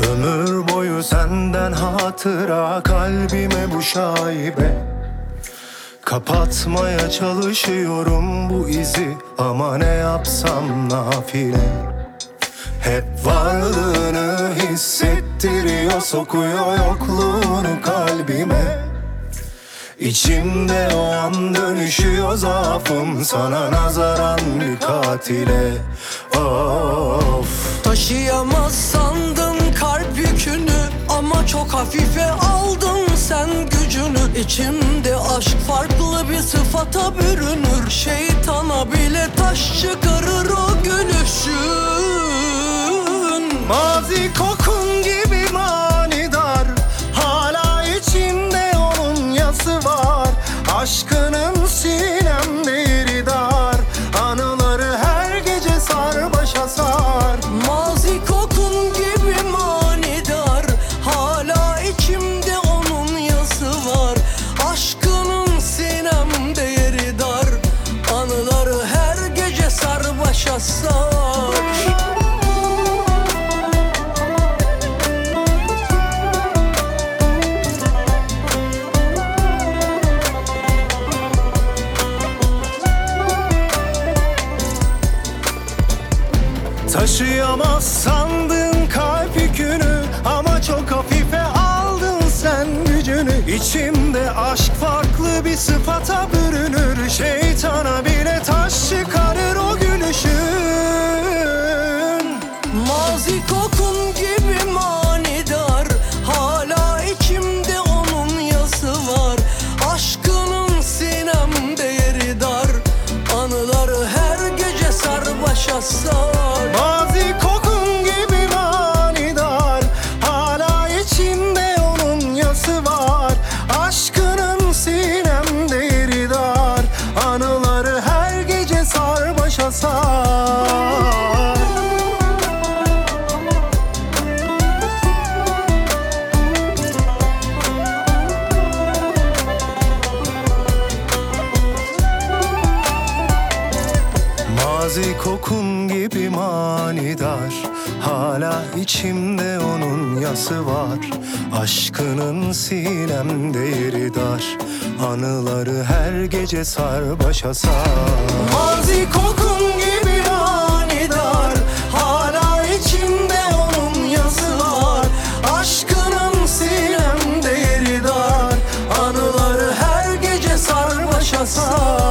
Ömür boyu senden hatıra, kalbime bu şaibe. Kapatmaya çalışıyorum bu izi ama ne yapsam nafile. Hep varlığını hissettiriyor, sokuyor yokluğunu kalbime. İçimde o an dönüşüyor zaafım, sana nazaran bir katile. Of. Taşıyamaz sandın kalp yükünü ama çok hafife aldın sen gücünü. İçimde aşk farklı bir sıfata bürünür, şeytana bile taş çıkarır o gülüşün. Mazi kokun gibi manidar, hala içimde onun yası var. Aşkının sinemde yeri dar, anıları her gece sar başa sar. Mazi kokun gibi manidar, hala içimde onun yası var. Aşkının sinemde yeri dar, anıları her gece sar başa sar. Taşıyamaz sandın kalp yükünü ama çok hafife aldın sen gücünü. İçimde aşk farklı bir sıfata bürünür, şeytana bile taş çıkarır o gülüşün. Mazi kokun gibi manidar, hala içimde onun yası var. Aşkının sinemde yeri dar, anıları her gece sar başa sar. Mazi kokun gibi manidar, hala içimde onun yası var. Aşkının sinemde yeri dar, anıları her gece sar başa sar. Mazi kokun gibi manidar, hala içimde onun yası var. Aşkının sinemde yeri dar, anıları her gece sar başa sar. Mazi kokun gibi manidar, hala içimde onun yası var. Aşkının sinemde yeri dar, anıları her gece sar başa sar.